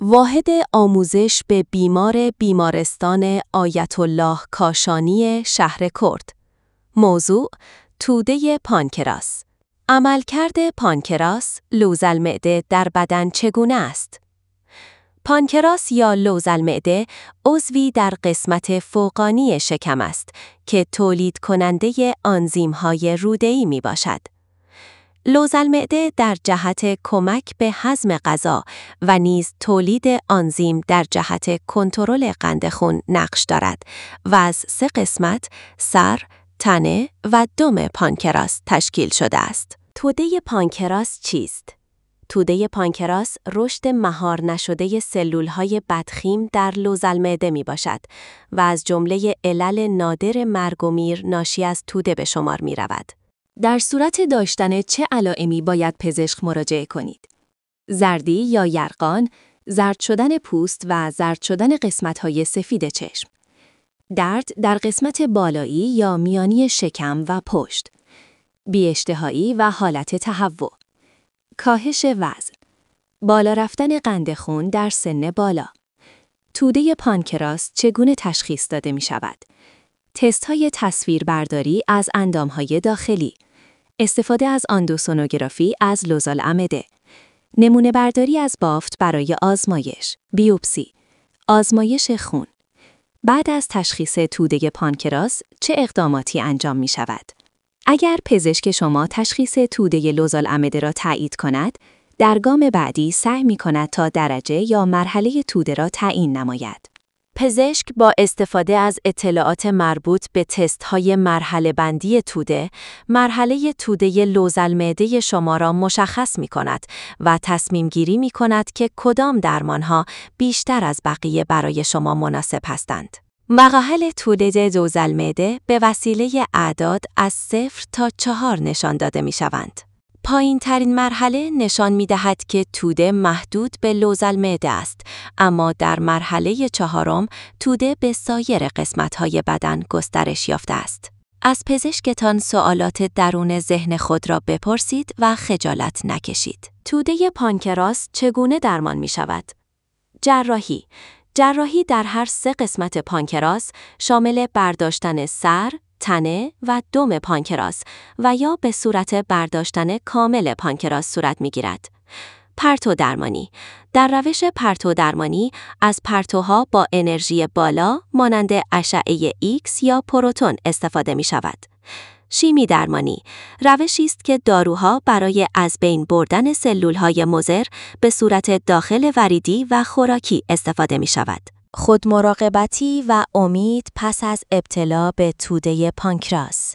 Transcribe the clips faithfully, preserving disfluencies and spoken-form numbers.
واحد آموزش به بیمار بیمارستان آیت الله کاشانی شهر کرد. موضوع: توده پانکراس. عملکرد پانکراس، لوزالمعده در بدن چگونه است؟ پانکراس یا لوزالمعده عضوی در قسمت فوقانی شکم است که تولید کننده آنزیم‌های روده‌ای می باشد. لوزالمعده در جهت کمک به هضم غذا و نیز تولید آنزیم در جهت کنترل قند خون نقش دارد و از سه قسمت سر، تنه و دم پانکراس تشکیل شده است. توده پانکراس چیست؟ توده پانکراس رشد مهار نشده سلولهای بدخیم در لوزالمعده می باشد و از جمله علل نادر مرگ و میر ناشی از توده به شمار می رود. در صورت داشتن چه علائمی باید پزشک مراجعه کنید؟ زردی یا یرقان، زرد شدن پوست و زرد شدن قسمت‌های سفید چشم. درد در قسمت بالایی یا میانی شکم و پشت. بی‌اشتهایی و حالت تهوع. کاهش وزن. بالا رفتن قند خون در سن بالا. توده پانکراس چگونه تشخیص داده می شود؟ تست‌های تصویربرداری از اندام‌های داخلی، استفاده از آندوسونوگرافی از لوزالعمده، نمونه برداری از بافت برای آزمایش، بیوپسی، آزمایش خون. بعد از تشخیص توده پانکراس چه اقداماتی انجام می شود؟ اگر پزشک شما تشخیص توده لوزالعمده را تایید کند، در گام بعدی سعی می کند تا درجه یا مرحله توده را تعیین نماید. پزشک با استفاده از اطلاعات مربوط به تست‌های مرحله بندی توده، مرحله توده لوزالمعده شما را مشخص می‌کند و تصمیم گیری می‌کند که کدام درمان‌ها بیشتر از بقیه برای شما مناسب هستند. مراحل توده لوزالمعده به وسیله اعداد از صفر تا چهار نشان داده می‌شوند. پایین ترین مرحله نشان می دهد که توده محدود به لوزالمعده است، اما در مرحله چهارم توده به سایر قسمت‌های بدن گسترش یافته است. از پزشکتان سوالات درون ذهن خود را بپرسید و خجالت نکشید. توده پانکراس چگونه درمان می شود؟ جراحی. جراحی در هر سه قسمت پانکراس شامل برداشتن سر، تنه و دم پانکراس و یا به صورت برداشتن کامل پانکراس صورت می‌گیرد. پرتو درمانی. در روش پرتو درمانی از پرتوها با انرژی بالا مانند اشعه ایکس یا پروتون استفاده می‌شود. شیمی درمانی. روشی است که داروها برای از بین بردن سلول‌های مضر به صورت داخل وریدی و خوراکی استفاده می‌شود. خودمراقبتی و امید پس از ابتلا به توده پانکراس.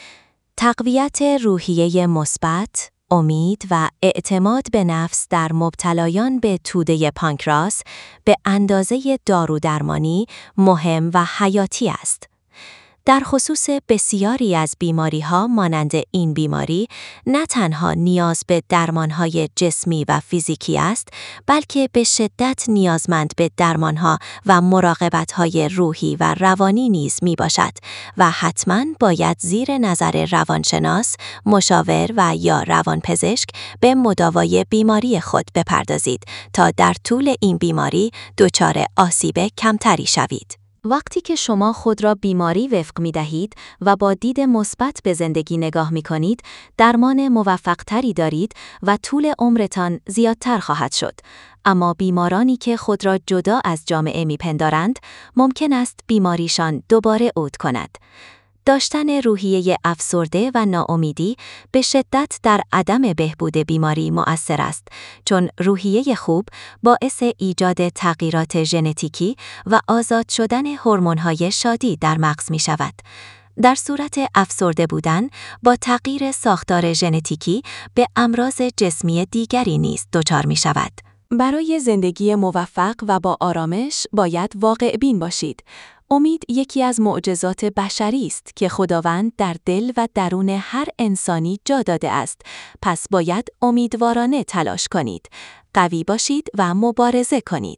تقویت روحیه مثبت، امید و اعتماد به نفس در مبتلایان به توده پانکراس به اندازه دارودرمانی مهم و حیاتی است. در خصوص بسیاری از بیماری‌ها مانند این بیماری، نه تنها نیاز به درمان‌های جسمی و فیزیکی است، بلکه به شدت نیازمند به درمان‌ها و مراقبت‌های روحی و روانی نیز می‌باشد و حتماً باید زیر نظر روانشناس، مشاور و یا روانپزشک به مداوای بیماری خود بپردازید تا در طول این بیماری دچار آسیب کمتری شوید. وقتی که شما خود را بیماری وفق می دهید و با دید مثبت به زندگی نگاه می کنید، درمان موفق‌تری دارید و طول عمرتان زیادتر خواهد شد. اما بیمارانی که خود را جدا از جامعه می پندارند، ممکن است بیماریشان دوباره عود کند. داشتن روحیه افسرده و ناامیدی به شدت در عدم بهبود بیماری مؤثر است، چون روحیه خوب باعث ایجاد تغییرات ژنتیکی و آزاد شدن هورمون‌های شادی در مغز می شود. در صورت افسرده بودن با تغییر ساختار ژنتیکی به امراض جسمی دیگری نیز دچار می شود. برای زندگی موفق و با آرامش باید واقع بین باشید. امید یکی از معجزات بشری است که خداوند در دل و درون هر انسانی جا داده است. پس باید امیدوارانه تلاش کنید. قوی باشید و مبارزه کنید.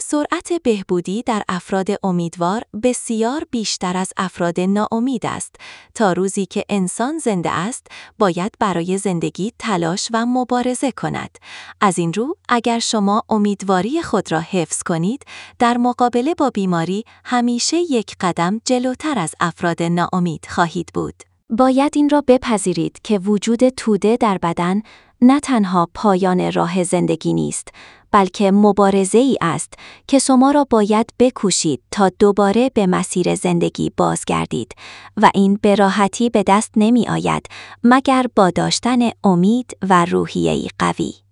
سرعت بهبودی در افراد امیدوار بسیار بیشتر از افراد ناامید است. تا روزی که انسان زنده است، باید برای زندگی تلاش و مبارزه کند. از این رو، اگر شما امیدواری خود را حفظ کنید، در مقابله با بیماری همیشه یک قدم جلوتر از افراد ناامید خواهید بود. باید این را بپذیرید که وجود توده در بدن نه تنها پایان راه زندگی نیست، بلکه مبارزه‌ای است که شما را باید بکوشید تا دوباره به مسیر زندگی بازگردید و این به راحتی به دست نمی آید مگر با داشتن امید و روحیه‌ای قوی.